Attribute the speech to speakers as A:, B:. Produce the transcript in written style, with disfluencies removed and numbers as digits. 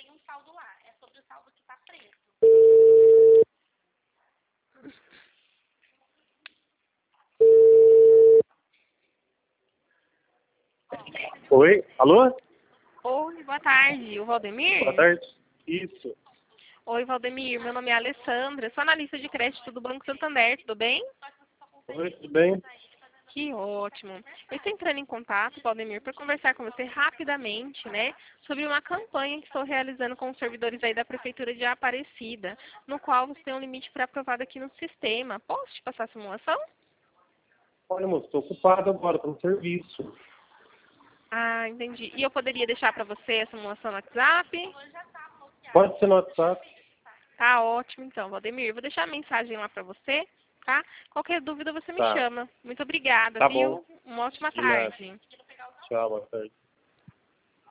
A: tem um saldo lá. É sobre o saldo que está preso.
B: Oi? Alô?
C: Oi, boa tarde. O Valdemir?
B: Boa tarde. Isso.
C: Oi, Valdemir. Meu nome é Alessandra. Sou analista de crédito do Banco Santander. Tudo bem?
B: Oi, tudo bem?
C: Que ótimo. Eu estou entrando em contato, Valdemir, para conversar com você rapidamente, né, sobre uma campanha que estou realizando com os servidores aí da Prefeitura de Aparecida, no qual você tem um limite pré-aprovado aqui no sistema. Posso te passar a simulação?
B: Olha, moço, estou ocupado agora, estou no serviço.
C: Ah, entendi. E eu poderia deixar para você a simulação no WhatsApp?
B: Pode ser no WhatsApp?
C: Tá ótimo, então, Valdemir. Vou deixar a mensagem lá para você, tá? Qualquer dúvida você me
B: Tá.
C: chama. Muito obrigada,
B: Tá bom.
C: viu? Uma ótima
B: De nada.
C: tarde.
B: Tchau, boa tarde.